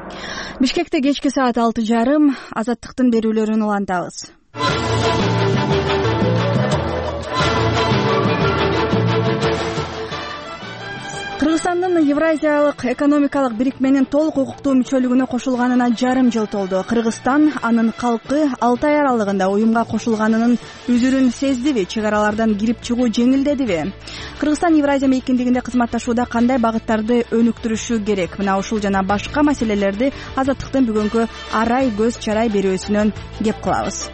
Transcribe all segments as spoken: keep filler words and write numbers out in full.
Бишкекте кечки саат алты жарым Азаттыктын берүүлөрүн улантабыз. Кыргызстандын Евразиялык экономикалык бирикменин толук укуктуу мүчөлүгүнө кошулганына жарым жыл толду. Кыргызстан, анын калкы алты ай аралыгында уюмга кошулганынын үзүрүн сездиби? Чек аралардан кирип чыгуу жеңилдедиби? Кыргызстан Евразия мейкиндигинде кызматташууда кандай багыттарды өнүктүрүшү керек? Мына ушул жана башка маселелерди Азаттыктын бүгүнкү арай көз чарай берүүсүнөн кеп кылабыз.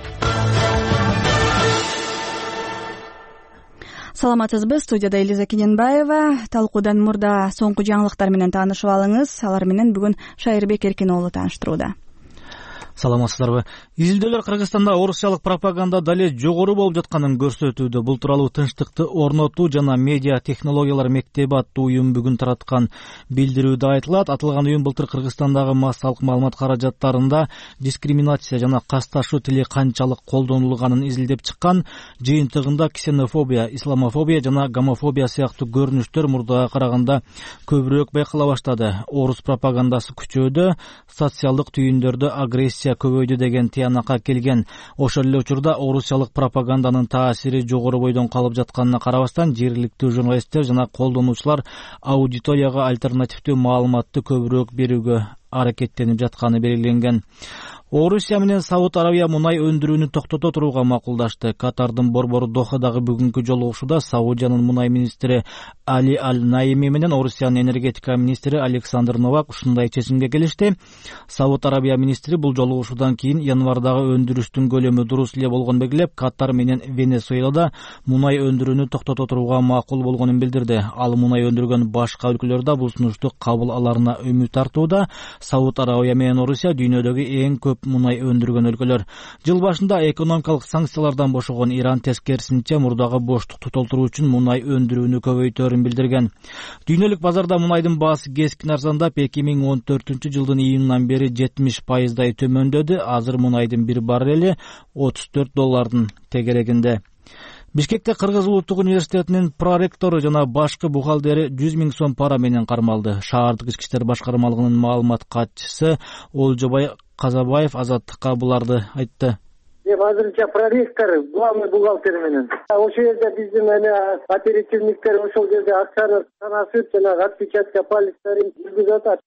Саламатсызбы, студияда Элиза Кененбаева. Талкуудан мурда соңку жаңылыктар менен таанышып алыңыз. Алар менен бүгүн Шайырбек Эркин уулу тааныштырууда. Саламатсыздарбы. Изилдөөлөр Кыргызстанда орусчалык пропаганда дале жогору болуп жатканын көрсөтүүдө. Бул тууралуу Тынчтыкты орнотуу жана медиа технологиялар мектеби аттуу уюм бүгүн тараткан билдирүүдө айтылат. Атылган уюм былтыр Кыргызстандагы массалык маалымат каражаттарында дискриминация жана касташуу тили канчалык колдонулганын изилдеп чыккан. Жыйынтыгында ксенофобия, исламофобия жана гомофобия сыяктуу көрүнүштөр мурдага караганда көбүрөөк байкала баштады. Орус пропагандасы күчөөдө, социалдык түйүндөрдө агрессия көбөйдү деген тыянакка келген. Ошол эле учурда орусчалык пропаганданын таасири жогору бойдон калып жатканына карабастан, жергиликтүү журналисттер жана колдонуучулар аудиторияга альтернативдүү маалыматты көбүрөөк берүүгө аракеттенип жатканы белгиленген. Орусия менен Сауд Арабия мунай өндүрүүнү токтото турууга макулдашты. Катардын борбору Дохадагы бүгүнкү жолугушууда Саудиянын мунай министри Али Аль-Наими менен Орусиянын энергетика министри Александр Новак ушундай чечимге келишти. Сауд Арабия министри бул жолугушуудан кийин январдагы өндүрүштүн көлөмү дурус эле болгонун белгилеп, Катар менен Венесуэлада мунай өндүрүүнү токтото турууга макул болгонун билдирди. Ал мунай өндүргөн башка өлкөлөр да бул сунушту кабыл аларына үмүт артууда. Сауд Арабия менен Орусия дүйнөдөгү эң көп мунай өндүргөн өлкөлөр. Жыл башында экономикалык санкциялардан бошогон Иран тескерисинче мурдагы боштукту толтуруу үчүн мунай өндүрүүнү көбөйтөөрүн билдирген. Дүйнөлүк базарда мунайдын баасы кескин арзандап, эки миң он төртүнчү жылдын июнунан бери жетимиш пайыздай төмөндөдү. Азыр мунайдын бир баррели отуз төрт доллардын тегерегинде. Бишкекте Кыргыз улуттук университетинин проректору жана башкы бухгалтери жүз миң сом пара менен кармалды. Шаардык ички иштер башкармалыгынын маалымат катчысы Олжобай Казабаев Азаттыкка буларды айтты. Мен азырынча проректор, главный бухгалтер менен. Ошол жерде биздин эне оперативниктер ошол жерде акчаны санасып, жана отпечатка пальцтарын жүргүзүп атат.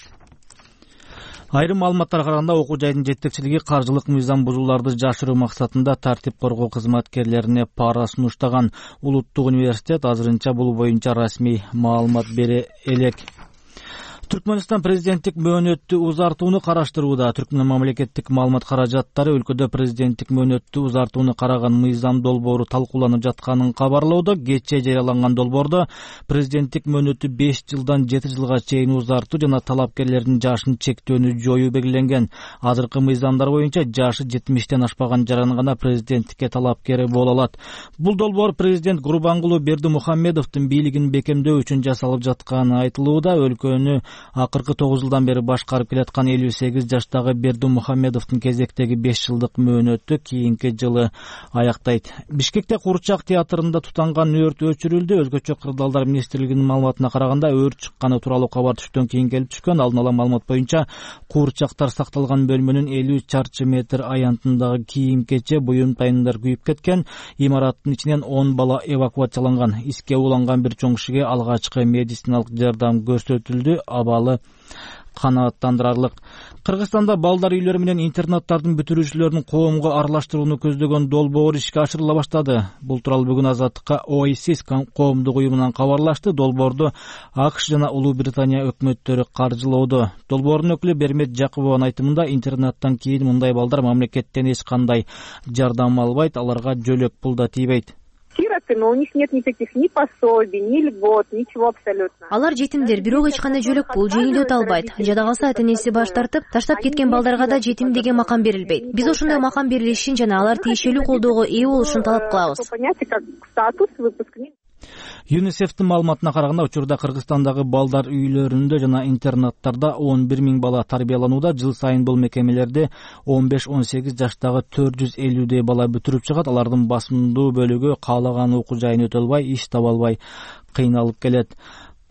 Айрым маалыматтарга караганда, окуу жайдын жетекчилиги каржылык мыйзам бузууларды жашыруу максатында тартип коргоо кызматкерлерине пара сунуштаган. Улуттук университет азырынча бул боюнча расмий маалымат бере элек. Түркмөнстан президенттик мөөнөттү узартууну караштырууда. Түркмөн мамлекеттик маалымат каражаттары өлкөдө президенттик мөөнөттү узартууну караган мыйзам долбоору талкууланып жатканын кабарлоодо. Кечээ жарыяланган долбоордо президенттик мөөнөттү беш жылдан жети жылга чейин узартуу жана талапкерлердин жашын чектөөнү жоюу белгиленген. Азыркы мыйзамдар боюнча жашы жетимиштен ашпаган жаран гана президенттикке талапкер боло алат. Бул долбоор президент Гурбангулу Бердимухамедовдун бийлигин бекемдөө үчүн жасалып жатканы айтылууда. Өлкөнү акыркы тогуз жылдан бери башкарып келаткан элүү сегиз жаштагы Бердимухамедовдун кезектеги беш жылдык мөөнөтү кийинки жылы аяктайт. Бишкекте Куурчак театрында тутанган өрт өчүрүлдү. Өзгөчө кырдаалдар министрлигинин маалыматына караганда, өрт чыкканы тууралуу кабар түштөн кийин келип түшкөн. Алдын ала маалымат боюнча, куурчактар сакталган бөлмөнүн элүү чарчы метр аянтындагы кийим-кече, буюм-тайындар күйүп кеткен. Имараттын ичинен он бала эвакуацияланган. Иске уланган бир чоң кишиге алгачкы медициналык жардам көрсөтүлдү. Абалы канааттандырарлык. Кыргызстанда балдар үйлөрү менен интернаттардын бүтүрүүчүлөрүн коомго аралаштырууну көздөгөн долбоор ишке ашырыла баштады. Бул тууралуу бүгүн Азаттыкка Оasis коомдук уюмунан кабарлашты. Долбоорду АКШ жана Улуу Британия өкмөттөрү каржылоодо. Долбоордун өкүлү Бермет Жакыбованын айтымында, интернаттан кийин мындай балдар мамлекеттен эч кандай жардам албайт, аларга жөлөк пул да тийбейт. Сироты, но у них нет никаких ни пособий, ни льгот, ничего абсолютно. Алар жетимдер, бирок эч кандай жөлөк пул, жеңилдет албайт. Жада калса ата-энеси баш тартып, таштап кеткен балдарга да жетим деген макам берилбейт. Биз ошондой макам берилишин жана алар тиешелүү колдоого ээ болушун талап кылабыз. Статус выпускник. ЮНИСЕФтин маалыматына караганда, учурда Кыргызстандагы балдар үйлөрүндө жана интернаттарда он бир миң бала тарбияланууда. Жыл сайын бул мекемелерде он беш он сегиз жаштагы төрт жүз элүүдөй бала бүтүрүп чыгат. Алардын басымдуу бөлүгү каалаган окуу жайын өтө албай, иш таба албай кыйналып келет.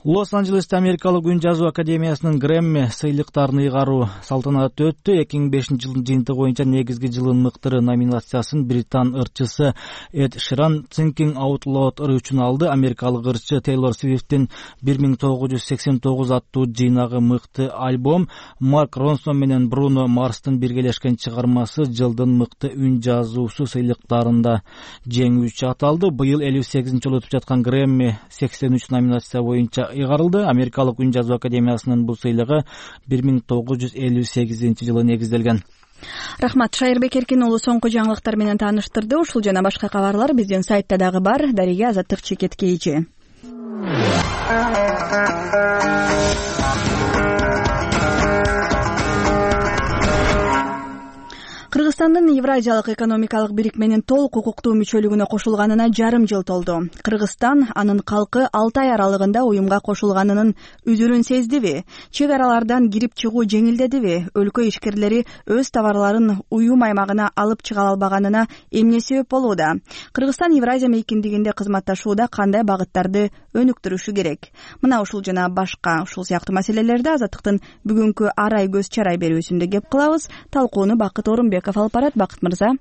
Лос-Анджелесте Америкалык үн жазуу академиясынын Грэмми сыйлыктарын ыйгаруу салтанаты өттү. эки миң бешинчи жылдын жыйынтыгы боюнча негизги жылдын мыктыры номинациясын британ ырчысы Эд Ширан Thinking Out Loud ыры үчүн алды. Америкалык ырчы Тейлор Свифттин бир миң тогуз жүз сексен тогуз аттуу жыйнагы мыкты альбом, Марк Ронсон менен Бруно Марстын биргелешкен чыгармасы жылдын мыкты үн жазуусу сыйлыктарында жеңүүчү аталды. Быйыл элүү сегизинчи жолу өтүп жаткан Грэмми сексен үч номинация боюнча ыйгарылды. Америкалык үн жазуу академиясынын бул сыйлыгы бир миң тогуз жүз элүү сегизинчи жылы негизделген. Рахмат. Шайырбек Эркин уулу соңку жаңылыктар менен тааныштырды. Ушул жана башка кабарлар биздин сайтта дагы бар. Дарига Азаттык Чекет Кейжи. Кыргызстандын Евразиялык экономикалык бирикменин толук укуктуу мүчөлүгүнө кошулганына жарым жыл толду. Кыргызстан анын калкы алты ай аралыгында уюмга кошулганынын үзүрүн сездиби? Чек аралардан кирип чыгуу жеңилдедиби? Өлкө ишкерлери өз товарларын уюм аймагына алып чыга албаганына эмне себеп болууда? Кыргызстан Евразия мейкиндигинде кызматташууда кандай багыттарды өнүктүрүшү керек? Мына ушул жана башка ушул сыяктуу маселелерди Азаттыктын бүгүнкү арай көз чарай берүүсүндө кеп кылабыз. Талкууну Бакыт Орунбек алып барат. Бакыт мырза.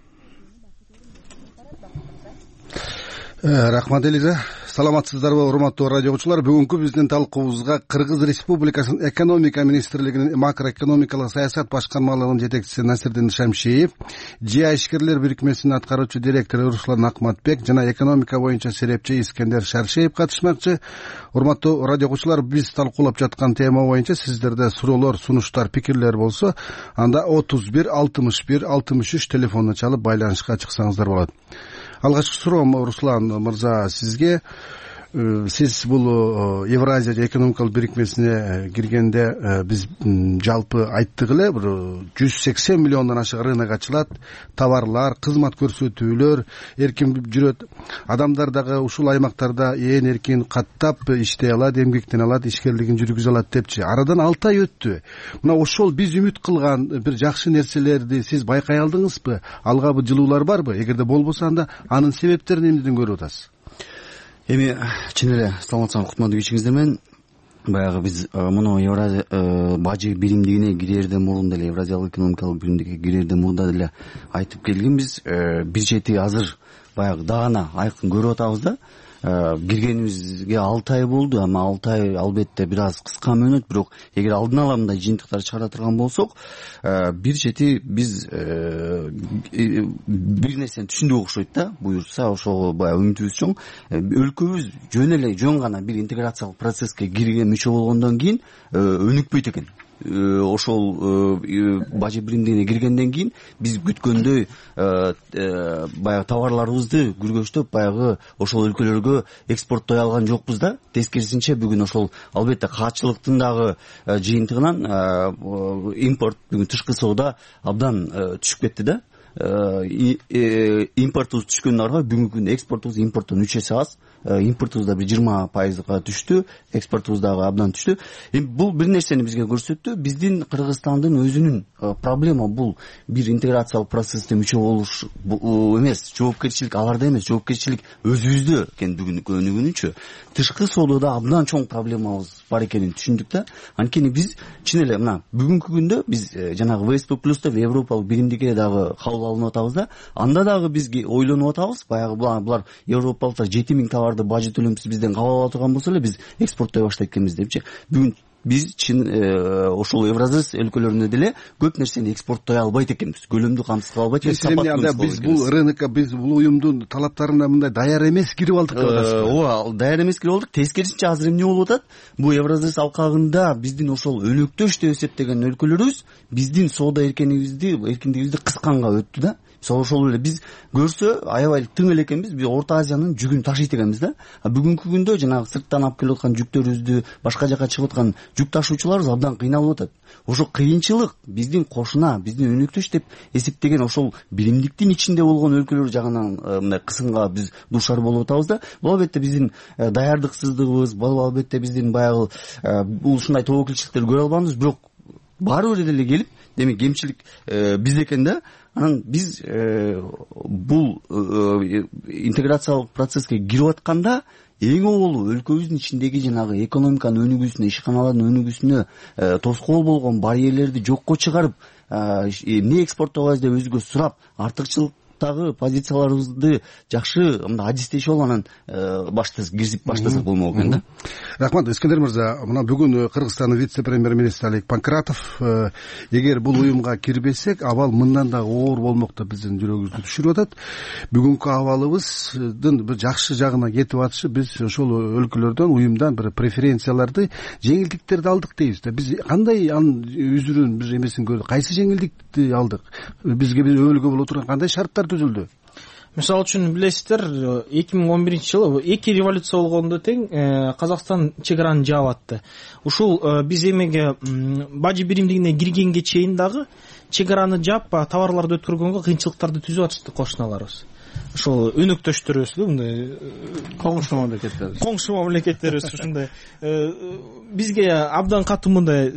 Рахмат Элиза. Саламатсыздарбы, урматтуу радио угуучулар? Бүгүнкү биздин талкуубузга Кыргыз Республикасынын экономика министрлигинин макроэкономикалык саясат башкармалыгынын жетекчиси Насирдин Шамшиев, ЖИА ишкерлер бирикмесинин аткаруучу директору Руслан Акматбек жана экономика боюнча серепчи Искендер Шаршеев катышмакчы. Урматтуу радио угуучулар, биз талкуулап жаткан тема боюнча сиздерде суроолор, сунуштар, пикирлер болсо, анда отуз бир алтымыш бир алтымыш үч телефонуна чалып байланышка чыксаңыздар болот. Алгачкы суроом Руслан мырза сизге. Сиз бул Евразия экономикалык бирикмесине киргенде биз жалпы айттык эле, бир жүз сексен миллиондон ашык рынок ачылат, товарлар, кызмат көрсөтүүлөр эркин жүрөт. Адамдар дагы ушул аймактарда ээн эркин каттап иштей алат, эмгектене алат, ишкерлигин жүргүзө алат депчи. Арадан алты ай өттү. Мына ошол биз үмүт кылган бир жакшы нерселерди сиз байкай алдыңызбы? Алга жылуулар барбы? Эгерде болбосо анда анын себептерин эмнеден көрүп атасыз? Эми чын эле саламатсыздарбы, кутмандуу кечиңиздер менен. Баягы биз муну Евразия бажы биримдигине кирерден мурун деле, Евразиялык экономикалык биримдикке кирерден мурда деле айтып келгенбиз. Бир чети азыр баягы дагана айкын көрүп атабыз да. Киргенибизге алты ай болду, ама алты ай албетте бир аз кыска мөөнөт, бирок эгер алдын ала мындай жыйынтыктар чыгара турган болсок, бир чети биз бир нерсени түшүндүк окшойт да. Буюрса ошого баягы үмүтүбүз чоң. Өлкөбүз жөн эле жөн гана бир интеграциялык процесске кирген мүчө болгондон кийин өнүкпөйт экен. Ошол бажы биримдигине киргенден кийин биз күткөндөй баягы товарларыбызды күргөчтөп баягы ошол өлкөлөргө экспорттой алган жокпуз да. Тескерисинче бүгүн ошол албетте каатчылыктын дагы жыйынтыгынан импорт бүгүн тышкы соода абдан түшүп кетти да. Импортубуз түшкөндөн аркы бүгүнкү күндө экспортубуз импорттон үч эсе аз. Импортубуз да бир жыйырма пайызга түштү, экспортубуз дагы абдан түштү. Эми бул бир нерсени бизге көрсөттү. Биздин Кыргызстандын өзүнүн проблема бул бир интеграциялык процессте мүчө болуш эмес, жоопкерчилик аларда эмес, жоопкерчилик өзүбүздө экен. Бүгүнкү өнүгүүнүчү тышкы соодада абдан чоң проблемабыз бар экенин түшүндүк да. Анткени биз чын эле мына бүгүнкү күндө биз жанагы вэ эс пэ плюс деп Европалык биримдикке дагы кабыл алынып атабыз да. Анда дагы бизге ойлонуп атабыз. Баягы булар европалыктар жети миң товарды бажы төлөмсүз бизден кабыл ала турган болсо эле биз экспорттой баштайт экенбиз депчи. Бүгүн биз чын ошол Евразис өлкөлөрүндө деле көп нерсени экспорттой албайт экенбиз. Көлөмдү камсыз кыла албайт экенбиз. Биз бул рынокко, биз бул уюмдун талаптарына мындай даяр эмес кирип алдык деп атасызбы? Ооба, даяр эмес кирип алдык. Тескерисинче азыр эмне болуп атат? Бул Евразис алкагында биздин ошол өнөктөш деп эсептеген өлкөлөрүбүз биздин соода эркиндигибизди, эркиндигибизди кысканга өттү да. Ошол эле биз көрсө аябай тың эле экенбиз. Биз Орто Азиянын жүгүн ташыйт экенбиз да. Бүгүнкү күндө жанагы сырттан алып келип аткан жүктөрүбүздү, башка жака чыгып аткан жүк ташуучуларыбыз абдан кыйналып атат. Ошол кыйынчылык биздин кошуна, биздин өнөктөш деп эсептеген ошол биримдиктин ичинде болгон өлкөлөр жагынан мындай кысымга биз дуушар болуп атабыз да. Бул албетте биздин даярдыксыздыгыбыз, бул албетте биздин баягы ушундай тобокелчиликтерди көрө албаганыбыз, бирок баары бир эле келип, демек кемчилик бизде экен да. Анан биз бул интеграциялык процесске кирип атканда эң оболу өлкөбүздүн ичиндеги жанагы экономиканын өнүгүүсүнө, ишканалардын өнүгүүсүнө тоскоол болгон барьерлерди жокко чыгарып, эмне экспорттойбуз деп өзүгө сурап, артыкчылык дагы позицияларыбызды жакшы мындай адистешип алып анан баштасак киризип баштасак болмок экен да. Рахмат. Искендер мырза, мына бүгүн Кыргызстандын вице-премьер-министри Алик Панкратов эгер бул уюмга кирбесек, абал мындан да оор болмок деп биздин жүрөгүбүздү түшүрүп атат. Бүгүнкү абалыбыздын бир жакшы жагына кетип атышы, биз ошол өлкөлөрдөн, уюмдан бир преференцияларды, жеңилдиктерди алдык дейбиз да. Биз кандай анын үзүрүн, бир эмесин көрдүк, кайсы жеңилдикти алдык? Бизге бир өбөлгө боло турган кандай шарттар түзүлдү? Мисалы үчүн билесиздер, эки миң он биринчи жылы эки революция болгондо тең Казакстан чек араны жаап атты. Ушул биз эмеге бажы биримдигине киргенге чейин дагы чек араны жаап, товарларды өткөргөнгө кыйынчылыктарды түзүп атышты кошуналарыбыз. Ошол өнөктөштөрүбүз, мындай коңшу мамлекеттерибиз. Коңшу мамлекеттерибиз ушундай бизге абдан катуу мындай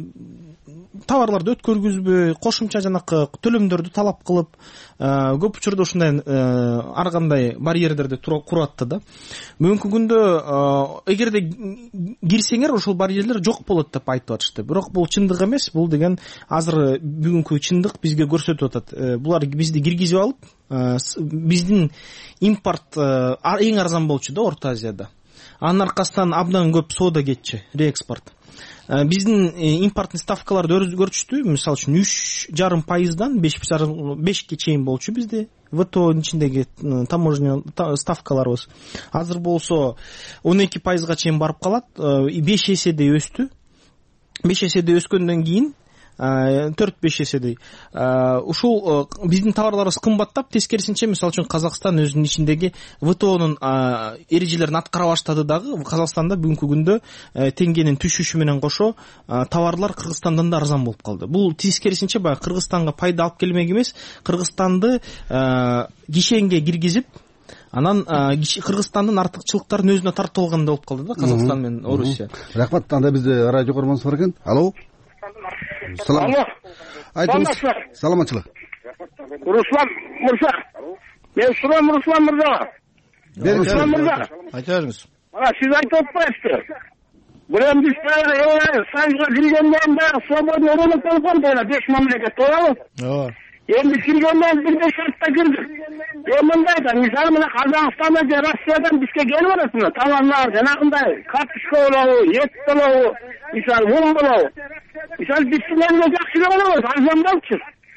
товарларды өткөргүзбөй, кошумча жанакы төлөмдөрдү талап кылып, көп учурда ушундай ар кандай барьерлерди куруп атты да. Бүгүнкү күндө эгерде кирсеңер, ошол барьерлер жок болот деп айтып атышты. Бирок бул чындык эмес, бул деген азыр бүгүнкү чындык бизге көрсөтүп атат. Булар бизди киргизип алып, биздин импорт эң арзан болчу да Орто Азияда. Анын аркасынан абдан көп соода кетчү, реэкспорт. Биздин импорттун ставкаларды өзгөртүштү. Мисалы үчүн үч жарым пайыздан бешке чейин болчу бизде ВТОнун ичиндеги таможня ставкаларыбыз. Азыр болсо он эки пайызга чейин барып калат. беш эседей өстү. беш эседей өскөндөн кийин төрт беш эседей ушул биздин товарларыбыз кымбаттап, тескерисинче мисалы үчүн Казакстан өзүнүн ичиндеги ВТОнун эрежелерин аткара баштады дагы. Казакстанда бүгүнкү күндө теңгенин түшүшү менен кошо товарлар Кыргызстандан да арзан болуп калды. Бул тескерисинче баягы Кыргызстанга пайда алып келмек эмес, Кыргызстанды кишенге киргизип, анан Кыргызстандын артыкчылыктарын өзүнө тартып алгандай болуп калды да Казакстан менен Орусия. Рахмат. Анда бизде радио көргөнбүз бар экен. Алло. Салам. Айтыңыз. Саламатчылык. Руслан мырза. Мен сурам Руслан мырзага. Руслан мырза. Айта бериңиз. Мына сиз айтып атпайсызбы? Буран биз Союзга киргенден бери свободный рынок болгон да беш мамлекет туурабы? Ооба. Эми киргенден бир беш шартта кирдик. Эми мындай да, мисалы мына Казакстандан же Россиядан бизге келип атат, товарлар жанагындай карточка болобу, ет болобу, мисалы мун болобу. Мисалы биздин элге жакшы болобу, арзан болчу.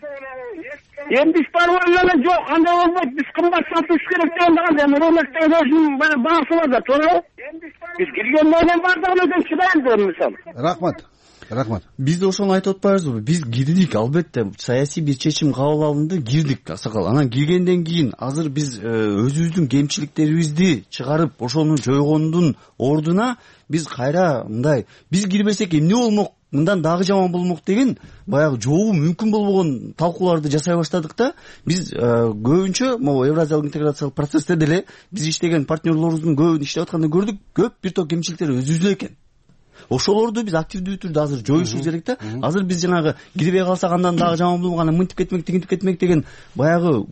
Эми биз барып эле жок, кандай болбойт, биз кымбат сатыш керек деген дагы, эми рыноктон өзүнүн баасы бар да, туурабы? Биз киргенден бардыгын өзүн чыдайбыз мисалы. Рахмат. Рахмат. Биз да ошону айтып атпайбызбы? Биз кирдик, албетте, саясий бир чечим кабыл алынды, кирдик Аксакал. Анан киргенден кийин азыр биз өзүбүздүн кемчиликтерибизди чыгарып, ошону жойгондун ордуна биз кайра мындай, биз кирбесек эмне болмок, мындан дагы жаман болмок деген баягы жообу мүмкүн болбогон талкууларды жасай баштадык да. Биз көбүнчө могу Евразиялык интеграциялык процессте деле биз иштеген партнерлорубуздун көбүн иштеп атканда көрдүк, көп бир топ кемчиликтер өзүбүздө экен. Ошолорду биз активдүү түрдө азыр жоюшубуз керек да. Азыр биз жанагы кирбей калсак андан дагы жаман болмок, анан мынтип кетмек, тигинтип кетмек деген баягы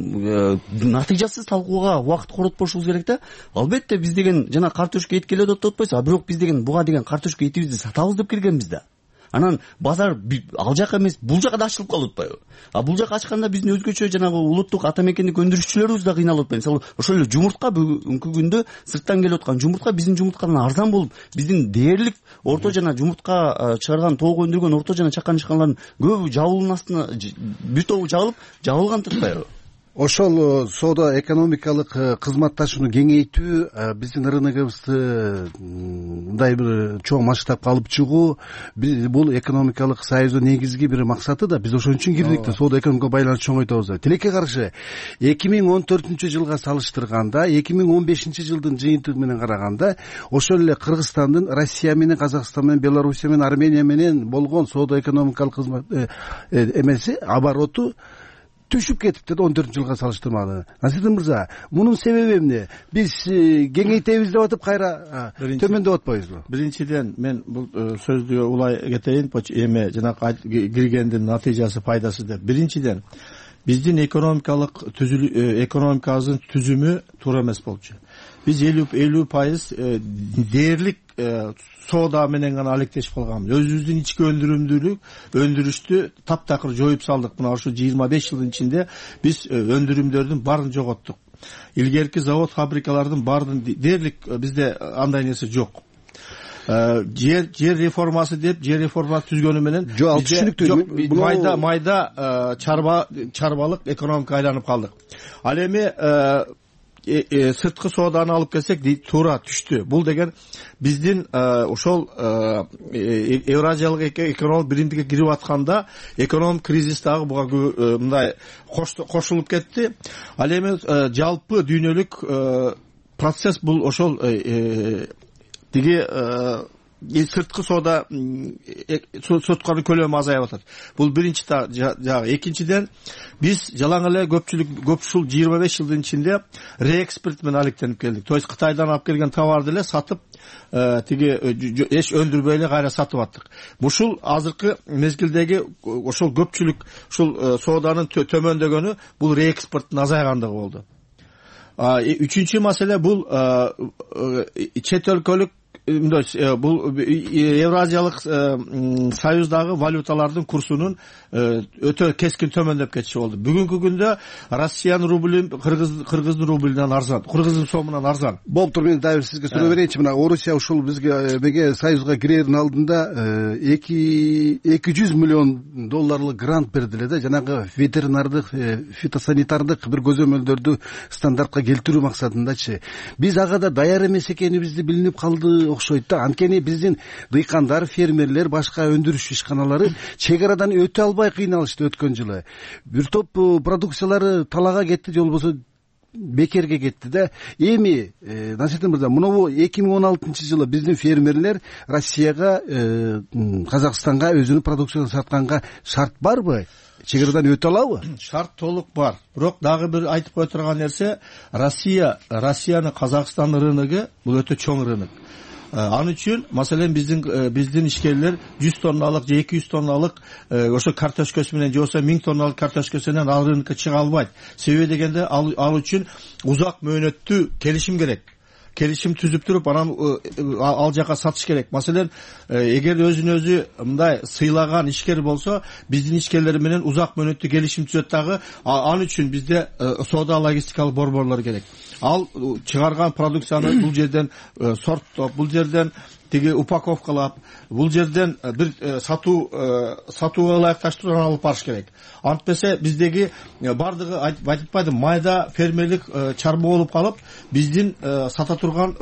натыйжасыз талкууга убакыт коротпошубуз керек да. Албетте биз деген жана картошка эт келет деп атпайсыз, а бирок биз деген буга деген картошка этибизди сатабыз деп киргенбиз да. Анан базар ал жака эмес, бул жака да ачылып калып атпайбы? А бул жака ачканда биздин өзгөчө жанагы улуттук ата мекендик өндүрүшчүлөрүбүз да кыйналып атпайбы? Мисалы, ошол эле жумуртка бүгүнкү күндө сырттан келип аткан жумуртка биздин жумурткадан арзан болуп, биздин дээрлик орто жана жумуртка чыгарган, тоого өндүргөн орто жана чакан ишканалардын көбү жабылуунун астына бир тобу жабылып, жабылган туртпайбы? Ошол соода экономикалык кызматташууну кеңейтүү, биздин рыногубузду мындай бир чоң масштабка алып чыгуу, бул экономикалык союздун негизги бир максаты да. Биз ошон үчүн кирдик да, соода экономикалык байланышты чоңойтабыз. Тилекке каршы эки миң он төртүнчү жылга салыштырганда, эки миң он бешинчи жылдын жыйынтыгы менен караганда, ошол эле Кыргызстандын Россия менен, Казакстан менен, Белоруссия менен, Армения менен болгон соода экономикалык кызмат эмеси, обороту түшүп кетипти он төртүнчү жылга салыштырмалуу. Насирдин мырза, мунун себеби эмне? Биз кеңейтебиз деп атып кайра төмөндөп атпайбызбы? Биринчиден, мен бул сөздү улай кетейин, эме жанагы киргендин натыйжасы, пайдасы деп. Биринчиден, биздин экономикалык экономикабыздын түзүмү туура эмес болчу. биз элүү элүү пайыз дээрлик соода менен гана алектешип калганбыз. Өзүбүздүн ички өндүрүмдүүлүк өндүрүштү таптакыр жоюп салдык. Мына ошо жыйырма беш жылдын ичинде биз өндүрүмдөрдүн баарын жоготтук. Илгерки завод фабрикалардын баарын дээрлик бизде андай нерсе жок. жер жер реформасы деп жер реформасы түзгөнү менен жок ал түшүнүктүү майда майда чарба чарбалык экономика айланып калдык. Ал эми сырткы сооданы алып келсек туура түштү. Бул деген биздин ошол Евразиялык экономик биримдикке кирип атканда экономик кризис дагы буга мындай кошулуп кетти. Ал эми жалпы дүйнөлүк процесс бул ошол тиги сырткы соода сотканын көлөмү азайып атат. Бул биринчи жагы. Экинчиден биз жалаң эле көпчүлүк көп ушул жыйырма беш жылдын ичинде реэкспорт менен алектенип келдик. То есть Кытайдан алып келген товарды эле сатып тиги эч өндүрбөй эле кайра сатып аттык. Ушул азыркы мезгилдеги ошол көпчүлүк ушул сооданын төмөндөгөнү бул реэкспорттун азайгандыгы болду. Үчүнчү маселе бул чет өлкөлүк бул Евразиялык союздагы валюталардын курсунун өтө кескин төмөндөп кетиши болду. Бүгүнкү күндө Россиянын рубль кыргыздын рубльүнөн арзан, кыргыздын сомунан арзан. Болуптур, мен дайыр сизге суроо берейинчи. Мына Орусия ушул бизге беге союзга кирердин алдында эки жүз миллион долларлык грант берди эле да, жанагы ветеринардык, фитосанитардык бир көзөмөлдөрдү стандартка келтирүү максатындачы. Биз ага да даяр эмес экенибизди билинип калды окшойт да. Анткени биздин дыйкандар, фермерлер, башка өндүрүш ишканалары чек арадан өтө албай кыйналышты өткөн жылы. Бир топ продукциялары талага кетти, же болбосо бекерге кетти да. Эми Насирдин мырза, мынабу эки миң он алтынчы жылы биздин фермерлер Россияга, Казакстанга өзүнүн продукциясын сатканга шарт барбы? Чек арадан өтө алабы? Шарт толук бар. Бирок дагы бир айтып кое турган нерсе, Россия, Россиянын Казакстандын рыногу бул өтө чоң рынок. Ал үчүн маселен биздин биздин ишкерлер жүз тонналык же эки жүз тонналык ошо картошкасы менен же болбосо миң тонналык картошкасы менен ал рынокко чыга албайт. Себеби дегенде ал үчүн узак мөөнөттүү келишим керек. Келишим түзүп туруп анан ал жака сатыш керек. Маселен, эгер өзүн өзү мындай сыйлаган ишкер болсо, биздин ишкерлер менен узак мөөнөттүү келишим түзөт дагы. Ал үчүн бизде соода логистикалык борборлор керек. Ал чыгарган продукцияны бул жерден сорттоп, бул жерден тиги упаковкалап, бул жерден бир сатуу сатууга ылайыкташтыруудан алып барыш керек. Антпесе биздеги бардыгы айтпайдым, майда фермерлик чарба болуп калып, биздин сата турган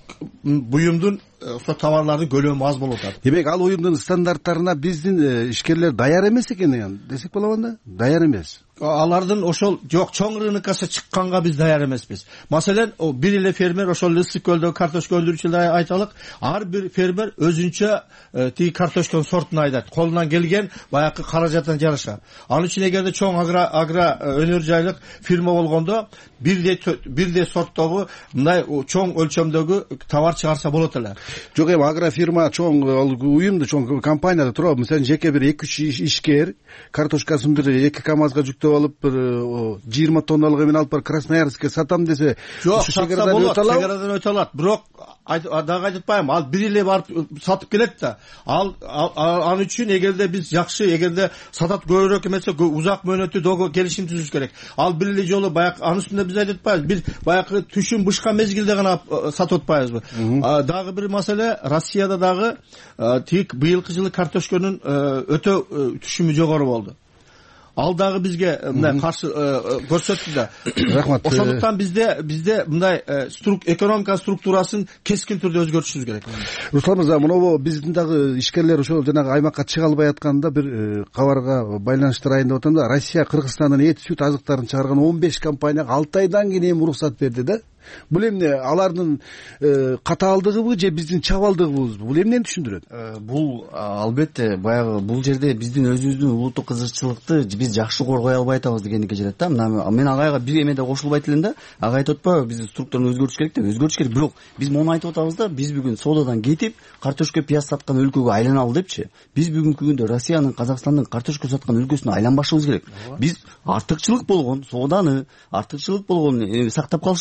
буюмдун ошо товарлардын көлөмү аз болуп атат. Демек, ал уюмдун стандарттарына биздин ишкерлер даяр эмес экен десек болобу да? Даяр эмес. Алардын ошол жок, чоң рынокко чыкканга биз даяр эмеспиз. Маселен, бир эле фермер ошол Ысык көлдөгү картошка өндүрүүчүлөр айталык, ар бир фермер өзүнчө тиги картошканын сортун айдайт. Колунан келген баягы каражаттан жараша. Ал үчүн эгерде чоң агро агро өнөр жайлык фирма болгондо бирдей бирдей сорттобу мындай чоң өлчөмдөгү товар чыгарса болот эле. Жок, эми агрофирма чоң уюмду, чоң компанияда туруп, мисалы жеке бир эки үч ишкер картошкасын бир эки камазга жүктөп алып, бир жыйырма тонналык эмен алып барып Красноярскке сатам десе, жок, сатса болот, чек арадан өтө алат. Бирок дагы айтпайм, ал бир эле барып сатып келет да. Ал ал үчүн эгерде биз жакшы, эгерде сатат көбүрөөк эмесе, узак мөөнөттүү догу келишим түзүш керек. Ал бир эле жолу баягы анын үстүндө биз айтып атпайбыз, бир баягы түшүм бышка мезгилде гана сатып атпайбызбы? Дагы бир маселе, Россияда дагы тик быйылкы жылы картошканын өтө түшүмү жогору болду. Ал дагы бизге мындай каршы көрсөттү да. Рахмат. Ошондуктан бизде бизде мындай экономика структурасын кескин түрдө өзгөртүшүбүз керек. Руслан мырза, мынабу биздин дагы ишкерлер ошол жанагы аймакка чыга албай атканда бир кабарга байланыштырайын деп атам да. Россия Кыргызстандын эт сүт азыктарын чыгарган он беш компанияга алты айдан кийин эми уруксат берди да. Бул эмне, алардын катаалдыгыбы же биздин чабалдыгыбызбы? Бул эмнени түшүндүрөт? Бул албетте баягы бул жерде биздин өзүбүздүн улуттук кызыкчылыкты биз жакшы коргой албай атабыз дегенге жетет да. Мына мен агайга бир эме да кошулбайт элем да. Ага айтып атпайбы, биздин структураны өзгөртүш керек деп, өзгөртүш керек. Бирок биз муну айтып атабыз да, биз бүгүн соодадан кетип, картошка пияз саткан өлкөгө айланалы депчи. Биз бүгүнкү күндө Россиянын, Казакстандын картошка саткан өлкөсүнө айланбашыбыз керек. Биз артыкчылык болгон сооданы, артыкчылык болгон сактап калышыбыз керек.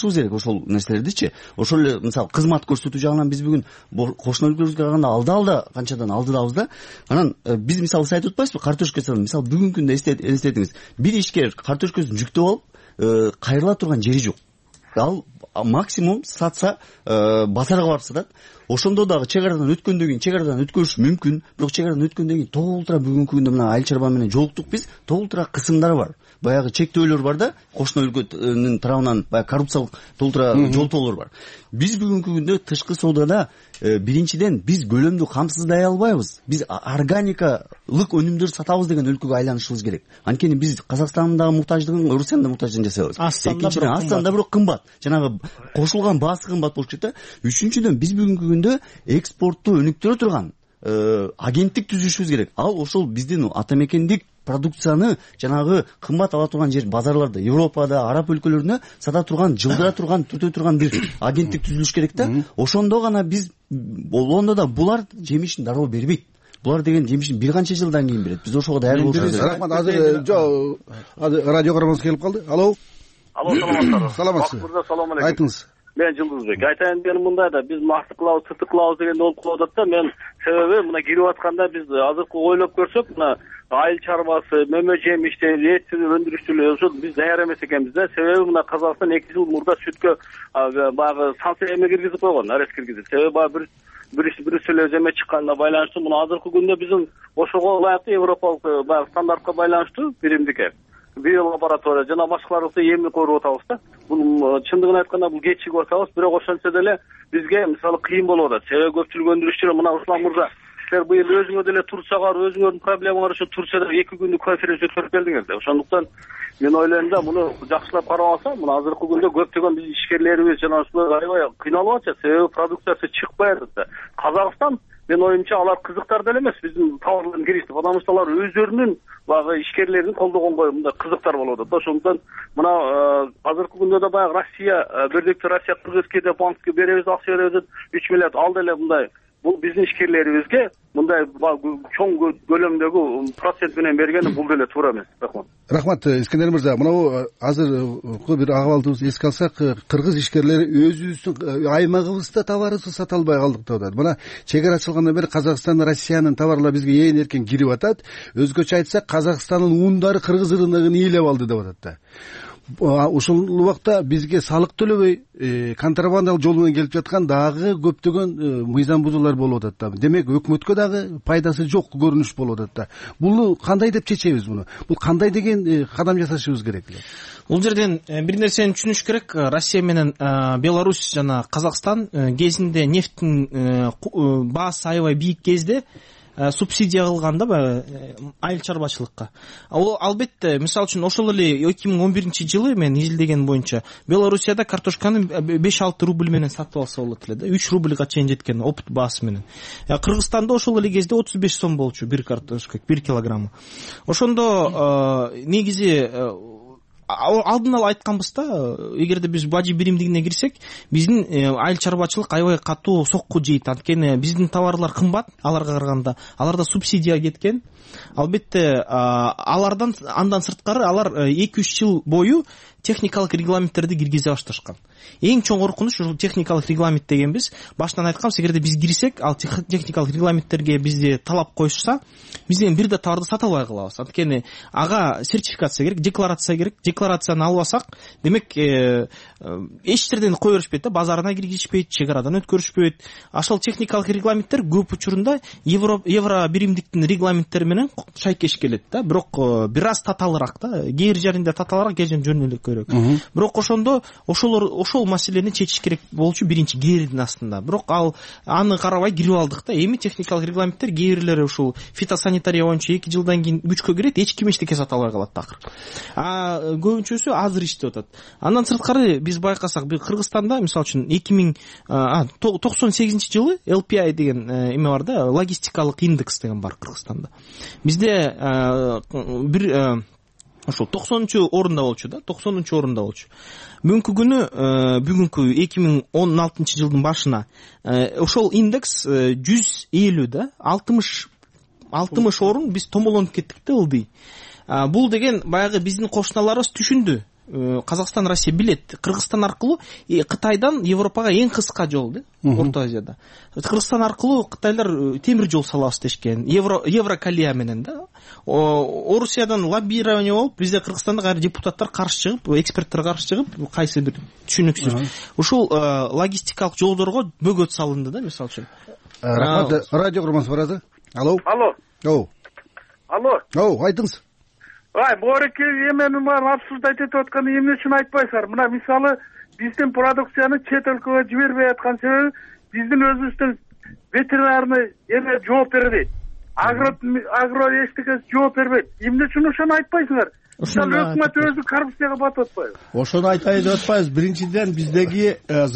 ошол нерселердичи ошол эле мисалы кызмат көрсөтүү жагынан биз бүгүн кошуна өлкөлөрүбүзгө караганда алда алда канчадан алдыдабыз да. Анан биз мисалы сиз айтып атпайсызбы картошка салам мисалы бүгүнкү күндө элестетиңиз бир ишкер картошкасын жүктөп алып кайрыла турган жери жок. Ал максимум сатса базарга барып сатат. Ошондо дагы чек арадан өткөндөн кийин чек арадан өткөрүш мүмкүн, бирок чек арадан өткөндөн кийин толтура бүгүнкү күндө мына айыл чарба менен жолуктук биз, толтура кысымдар бар. Баягы чектөөлөр бар да, кошуна өлкөнүн тарабынан баягы коррупциялык толтура жолтоолор бар. Биз бүгүнкү күндө тышкы соодада биринчиден биз көлөмдү камсыздай албайбыз. Биз органикалык өнүмдөр сатабыз деген өлкөгө айланышыбыз керек. Анткени биз Казакстандагы муктаждыгын Орусияда да муктаждыгын жасайбыз. Экинчиден Астанда бирок кымбат. Жанагы кошулган баасы кымбат болуп кетет да. Үчүнчүдөн биз бүгүнкү күндө экспортту өнүктүрө турган агенттик түзүшүбүз керек. Ал ошол биздин ата мекендик продукцияны жанагы кымбат ала турган жер базарларда, Европада, араб өлкөлөрүнө сата турган, жылдыра турган, түртө турган бир агенттик түзүлүш керек да. Ошондо гана биз болгондо да булар жемишин дароо бербейт. Булар деген жемишин бир канча жылдан кийин берет. Биз ошого даяр болушубуз керек. Рахмат. Азыр жо радио көрмөсү келип калды. Алло. Алло, саламатсызбы? Саламатсызбы. Мырза, салам алейкум. Айтыңыз. Мен Жылдызбек. Айтайын дегеним мындай да, биз макты кылабыз, тыртык кылабыз дегенде болуп калып атат да. Мен себеби мына кирип атканда биз азыркы ойлоп көрсөк, мына айыл чарбасы, мөмө жемиштер, эт өндүрүштүлөр ошо биз даяр эмес экенбиз да. Себеби мына Казакстан эки жыл мурда сүткө баягы санкция эме киргизип койгон, арест киргизип. Себеби баягы бир Брюсселге эме чыкканына байланыштуу мына азыркы күндө биздин ошого ылайыктуу европалык баягы стандартка байланыштуу биримдикке био лаборатория жана башкаларды эми коруп атабыз да. Бул чындыгын айтканда бул кечигип атабыз, бирок ошентсе деле бизге мисалы кыйын болуп атат. Себеби көпчүлүк өндүрүшчүлөр мына Руслан мырза, силер быйыл өзүңөр деле Турцияга, өзүңөрдүн проблемаңар үчүн Турцияда эки күндүк конференция өткөрүп келдиңер да. Ошондуктан мен ойлойм да, муну жакшылап карап алса, мына азыркы күндө көптөгөн биз ишкерлерибиз жана ушулар аябай кыйналып атат. Себеби продукциясы чыкпай атат да. Казакстан мен оюмча алар кызыктар деле эмес биздин товарларын киргизди, потому что алар өздөрүнүн баягы ишкерлерин колдогонго мындай кызыктар болуп атат да. Ошондуктан мына азыркы күндө да баягы Россия бирдикте Россия Кыргызскийде банкке беребиз, акча беребиз, үч миллиард ал деле мындай бул биздин ишкерлерибизге мындай чоң көлөмдөгү процент менен бергени бул деле туура эмес. Рахмат. Рахмат, Искендер мырза. Мына азыркы бир акыбалдыбызды эске алсак, кыргыз ишкерлери өзүбүздүн аймагыбызда товарыбызды сата албай калдык деп атат. Мына чек ара ачылгандан бери Казакстан, Россиянын товарлары бизге ээн эркен кирип атат. Өзгөчө айтсак, Казакстандын ундары кыргыз рыногун ээлеп алды деп атат да. Ушул убакта бизге салык төлөбөй контрабандалык жол менен келип жаткан дагы көптөгөн мыйзам бузуулар болуп атат да. Демек өкмөткө дагы пайдасы жок көрүнүш болуп атат да. Буну кандай деп чечебиз буну? Бул кандай деген кадам жасашыбыз керек эле? Бул жерден бир нерсени түшүнүш керек. Россия менен Беларусь жана Казакстан кезинде нефттин баасы аябай бийик кезде субсидия кылганда баягы айыл чарбачылыкка. Ал албетте, мисалы үчүн ошол эле эки миң он биринчи жылы мен изилдеген боюнча Белоруссияда картошканы беш алты рубль менен сатып алса болот эле да, үч рубльга чейин жеткен опыт баасы менен. Кыргызстанда ошол эле кезде отуз беш сом болчу бир картошка, бир килограммы. Ошондо негизи алдын ала айтканбыз да, эгерде биз бажы биримдигине кирсек, биздин айыл чарбачылык аябай катуу сокку жейт. Анткени биздин товарлар кымбат аларга караганда. Аларда субсидия кеткен. Албетте, алардан андан сырткары алар эки үч жыл бою техникалык регламенттерди киргизе башташкан. Эң чоң коркунуч ушул техникалык регламент дегенбиз. Башынан айтканбыз, эгерде биз кирсек, ал техникалык регламенттерге бизде талап коюшса, бизден бир да товарды сата албай калабыз. Анткени ага сертификация керек, декларация керек. Декларацияны албасак, демек эч жерден кое беришпейт да, базарына киргизишпейт, чек арадан өткөрүшпөйт. Ошол техникалык регламенттер көп учурунда евро евро биримдиктин регламенттери менен шайкеш келет да. Бирок бир аз таталыраак да, кээ бир жеринде таталыраак, кээ бир жөн эле көрөк. Бирок ошондо ошол ошол маселени чечиш керек болчу биринчи кээрдин астында. Бирок ал аны карабай кирип алдык да. Эми техникалык регламенттер кээ бирлери ушул фитосанитария боюнча эки жылдан кийин күчкө кирет, эч ким эчтеке сата албай калат такыр. А көбүнчөсү азыр иштеп атат. Андан сырткары биз байкасак, бир Кыргызстанда мисалы үчүн эки миң токсон сегизинчи жылы эл пи ай деген эме бар да, логистикалык индекс деген бар Кыргызстанда. Бизде бир ошол токсонунчу орунда болчу да, токсонунчу орунда болчу. Бүгүнкү күнү, бүгүнкү эки миң он алтынчы жылдын башына ошол индекс жүз элүү да, алтымыш алтымыш орун биз томолонуп кеттик да ылдый. Бул деген баягы биздин кошуналарыбыз түшүндү. Казакстан, Россия билет. Кыргызстан аркылуу Кытайдан Европага эң кыска жол да, Орто Азияда. Кыргызстан аркылуу кытайлар темир жол салабыз дешкен. Евро Еврокалия менен да. Орусиядан лоббирование болуп, бизде Кыргызстанда кайра депутаттар каршы чыгып, эксперттер каршы чыгып, кайсы бир түшүнүксүз. Ушул логистикалык жолдорго бөгөт салынды да, мисалы үчүн. Рахмат. Радио курмансы барады. Алло. Алло. Оу. Алло. Оу, айтыңыз. Ай, бореке эменин баарын обсуждать этип атканы эмне үчүн айтпайсыңар? Мына мисалы биздин продукцияны чет өлкөгө жибербей аткан себеби биздин өзүбүздүн ветеринарный эме жооп бербейт. Агро агро эчтеке жооп бербейт. Эмне үчүн ошону айтпайсыңар? Ошол өкмөт өзү коррупцияга батып атпайбы? Ошону айтайын деп атпайбыз. Биринчиден биздеги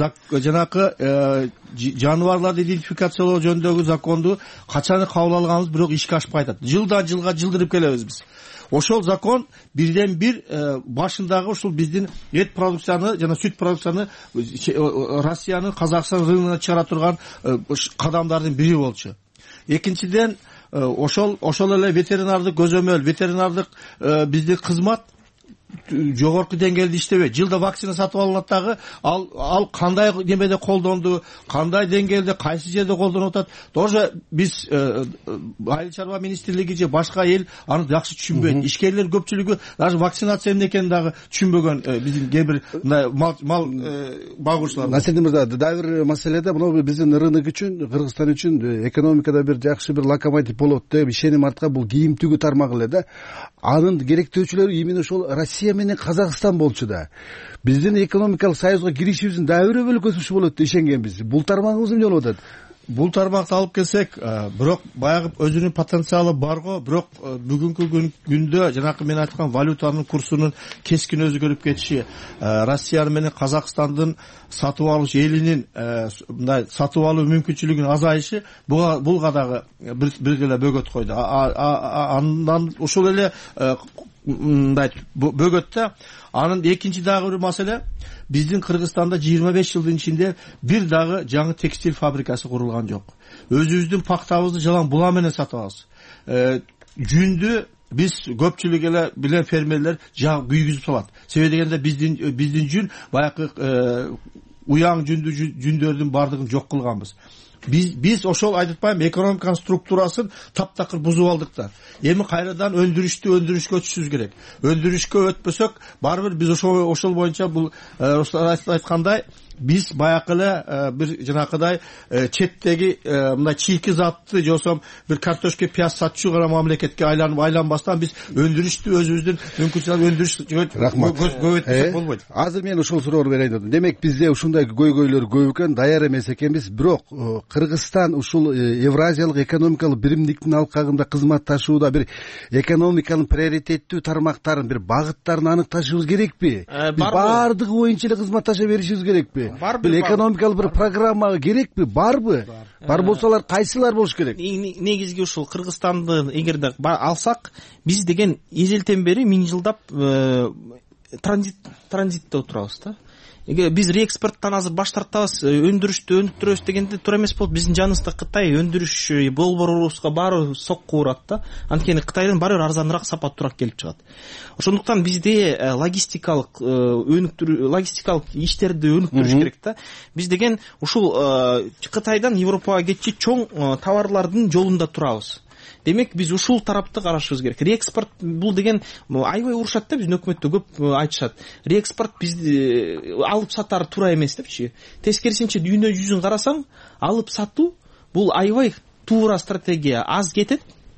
жанакы жаныбарларды идентификациялоо жөнүндөгү законду качан кабыл алганбыз, бирок ишке ашпай атат. Жылдан жылга жылдырып келебиз биз. Ошол закон бирден бир башындагы ушул биздин эт продукцияны жана сүт продукцияны Россиянын Казакстан рыногуна чыгара турган кадамдардын бири болчу. Экинчиден ошол ошол эле ветеринардык көзөмөл, ветеринардык биздин кызмат жогорку деңгээлде иштебейт. Жылда вакцина сатып алынат дагы, ал ал кандай немеде колдонду, кандай деңгээлде, кайсы жерде колдонуп атат. Тоже биз Айыл чарба министрлиги же башка эл аны жакшы түшүнбөйт. Ишкерлер көпчүлүгү даже вакцинация эмне экенин дагы түшүнбөгөн биздин кээ бир мал мал багуучулар. Насредин мырза, дагы бир маселеде мына биздин рынок үчүн, Кыргызстан үчүн экономикада бир жакшы бир локомотив болот деп ишеним арткан бул кийим тигүү тармагы эле да. Анын керектөөчүлөрү именно ошол Россия менен Казакстан болчу да. Биздин экономикалык союзга киришибиздин дагы бир бөлүкөсү болот деп ишенгенбиз. Бул тармагыбыз эмне болуп атат? Бул тармакты алып келсек, бирок баягы өзүнүн потенциалы барго, бирок бүгүнкү күндө жанакы мен айткан валютанын курсунун кескин өзгөрүп кетиши, Россия менен Казакстандын сатып алуучу элинин мындай сатып алуу мүмкүнчүлүгүнүн азайышы булга дагы бир эле бөгөт койду. Андан ушул эле мындай бөгөттө анын экинчи дагы бир маселе, биздин Кыргызстанда жыйырма беш жылдын ичинде бир дагы жаңы текстиль фабрикасы курулган жок. Өзүбүздүн пактабызды жалаң була менен сатып алабыз. Жүндү биз көпчүлүк эле билен фермерлер жаг күйгүзүп салат. Себеби дегенде биздин биздин жүн баягы уяң жүндү жүндөрдүн бардыгын жок кылганбыз. Биз биз ошол айтпайм, экономиканын структурасын таптакыр бузуп алдык да. Эми кайрадан өндүрүштү өндүрүшкө өтүшүбүз керек. Өндүрүшкө өтпөсөк, барбыр биз ошол ошол боюнча бул айткандай биз баягы эле бир жанакыдай четтеги мындай чийки затты жосом бир картошка пияз сатчу гана мамлекетке айланып айланбастан биз өндүрүштү өзүбүздүн мүмкүнчүлүгү өндүрүш көбөйтсөк болбойт. Азыр мен ушул суроого берейин дедим. Демек бизде ушундай көйгөйлөр көп экен, даяр эмес экенбиз. Бирок Кыргызстан ушул Евразиялык экономикалык биримдиктин алкагында кызматташууда бир экономиканын приоритеттүү тармактарын, бир багыттарын аныкташыбыз керекпи? Биз баардыгы боюнча эле кызматташа беришибиз керекпи? Бир экономикалык бир программа керекпи? Барбы? Бар болсалар кайсылар болуш керек? Негизги ушул Кыргызстанды эгерде алсак, биз деген эжелтен бери миң жылдап транзит транзитте отурабыз да. Биз реэкспорттан азыр баш тартабыз, өндүрүштү өнүктүрөбүз дегенде туура эмес болот. Биздин жаныбызда Кытай өндүрүш болборубузга баары сокку урат да. Анткени Кытайдан баары бир арзаныраак, сапаттуураак келип чыгат. Ошондуктан бизде логистикалык өнүктүрүү, логистикалык иштерди өнүктүрүш керек да. Биз деген ушул Кытайдан Европага кетчи чоң товарлардын жолунда турабыз. Демек биз ушул тарапты карашыбыз керек. Реэкспорт бул деген аябай урушат да, биздин өкмөттө көп айтышат. Реэкспорт бизди алып сатар туура эмес депчи. Тескерисинче дүйнө жүзүн карасаң, алып сатуу бул аябай туура стратегия. Аз кетет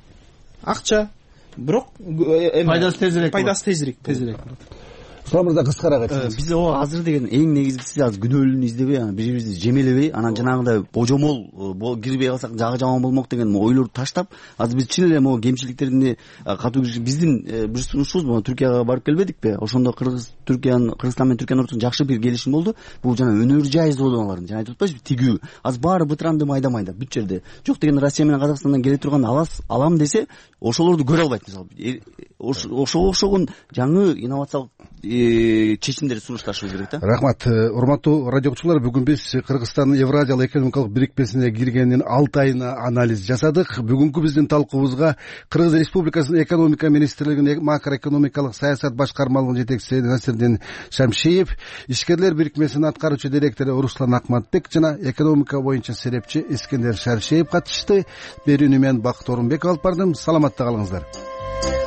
акча, бирок пайдасы тезирээк. Пайдасы тезирээк. Тезирээк. Мырза кыскараак айтыңыз. Биз о азыр деген эң негизгиси азыр күнөөлүүнү издебей, бири бирибизди жемелебей, анан жанагындай божомол кирбей калсак жагы жаман болмок деген ойлорду таштап, азыр биз чын эле могу кемчиликтерди катуу биздин бир сунушубуз могу Түркияга барып келбедикпи? Ошондо Кыргыз Түркиянын Кыргызстан менен Түркиянын ортосунда жакшы бир келишим болду. Бул жана өнөр жай зоналарын жана айтып атпайсызбы, тигүү. Азыр баары бытыранды майда-майда бүт жерде. Жок деген Россия менен Казакстандан келе турган алас алам десе, ошолорду көрө албайт. Мисалы ошого окшогон жаңы инновациялык чечимдерди сунушташыбыз керек да. Рахмат. Урматтуу радио угуучулар, бүгүн биз Кыргызстандын Евразиялык экономикалык бирикмесине киргенин алты айына анализ жасадык. Бүгүнкү биздин талкуубузга Кыргыз Республикасынын экономика министрлигинин макроэкономикалык саясат башкармалыгынын жетекчиси Насирдин Шамшиев, ишкерлер бирикмесинин аткаруучу директору Руслан Акматбек жана экономика боюнча серепчи Искендер Шаршеев катышты. Берүүнү мен Бакыт Орунбеков алып бардым. Саламатта калыңыздар.